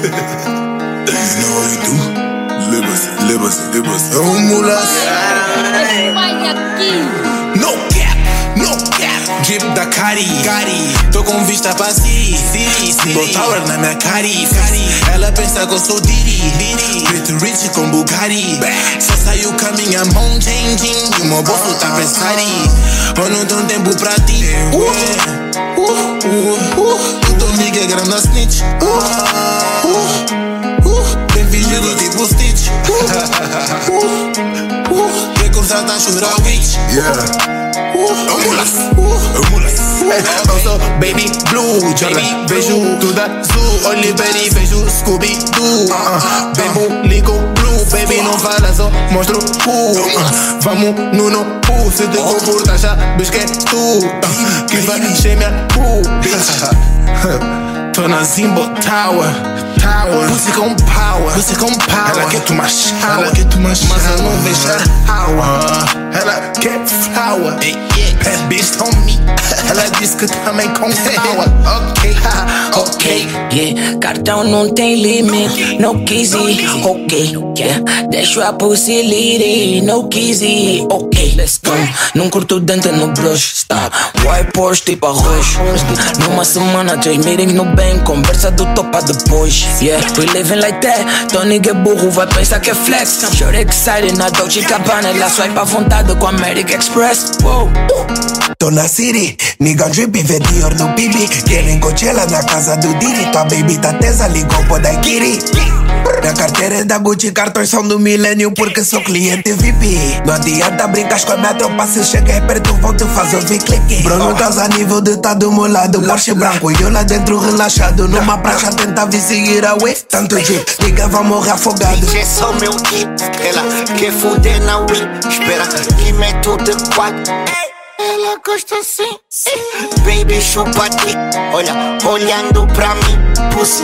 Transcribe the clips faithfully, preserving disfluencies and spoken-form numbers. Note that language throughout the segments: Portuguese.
know what you do? Libas, libas, libas. É um mulaço. Vai aqui. No cap, no cap. Drip da Cari, Cari. Tô com vista pra Siri, Siri, Siri. Tower na minha cari, ela pensa que eu sou Diri, Diri. Preto Rich com Bugatti. Só saiu com a minha mão changing e o meu bolso tá pensari. Eu não tenho tempo pra ti. Uh, uh, uh, uh. Eu tô nigga grande na snitch. Uh, uh, uh. Bem fingido tipo Stitch. Uh, uh, uh. Quer cursar tá chorar o bitch. Yeah. Eu sou Baby Blue, baby, vejo tudo azul. Oliver e vejo Scooby-Doo. uh, Bebo, ligo blue, baby não fala, só mostro o cu. uh, Vamos no no pu, se te comportar já busquei tu. uh, Que vai encher minha pu, bitch. Tô na Zimbo Tower, Tower. Você com power, você com power. Ela quer tomar shower, ela quer tomar shower, mas eu não vejo a power. Ela quer flower, hey, yeah. Bad bitch on me. Ela diz que também com flower. Ok, ok, yeah. Cartão não tem limite, no quise, ok, yeah. Deixo a pussy lady, no quise, ok, let's go. Não curto dente no brush, stop. White Porsche tipo arroz. Numa semana, três meetings no bem, conversa do topa depois. Yeah, we living like that. Tô nigga burro, vai pensar que é flex. Sure excited na Dolce Gabbana, ela swipe à vontade com American Express. Wow. Tô na City, nigga drip e vê Dior no P B. Querem Coachella na casa do Diri. Tua baby tá tesa, ligou pro Daikiri. Minha carteira é da Gucci, cartões são do milênio porque sou cliente V I P. Não adianta brincar com a minha tropa, se chegar perto vão te fazer ouvir clique. Bruno estás a nível de tá do meu lado, Porsche branco e eu lá dentro relaxado. Numa praça tenta vir seguir a wave, tanto jeep, nigga vai morrer afogado. Bitch é só meu kit, ela quer fuder na Wii. Espera que meto de quatro. Ela gosta assim, baby chupa dick. Olha, olhando pra mim, pussy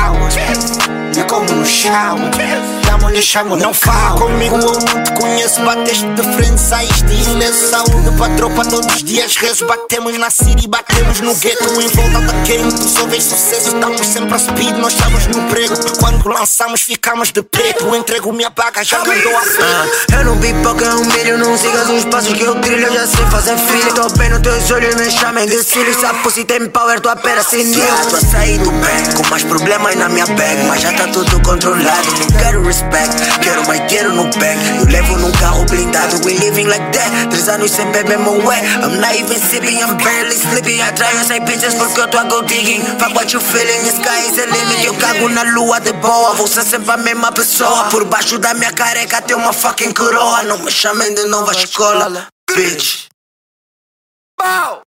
power. E como no shower, dá-me-lhe chamo, não fala. Comigo eu não te conheço, bateste de frente, saíste de ileção. Indo pra tropa todos os dias, rezo, batemos na City, batemos no gueto. Em volta da game, tu só vês sucesso, estamos sempre a speed, nós estamos no prego. Quando lançamos ficamos de preto, entrego minha paga, já mandou a frente. uh, Eu não pipoca, é um milho, não sigas os passos que eu trilho, eu já sei fazer filho. Tô bem no teus olhos, me chamem de cílios. Se a pussy tem power, tua pera sem nível. Tô a sair do bem, com mais problemas na minha bag, mas já tá tudo controlado, não quero respect. Quero mais dinheiro no bank, eu levo num carro blindado. We living like that, três anos sem beber moé. I'm not even sipping, I'm barely sleeping. Atraio essas bitches porque eu tô a go digging. Fuck what you feeling, sky is the limit. Eu cago na lua de boa, vou ser sempre a mesma pessoa. Por baixo da minha careca tem uma fucking coroa. Não me chamem de nova escola, bitch.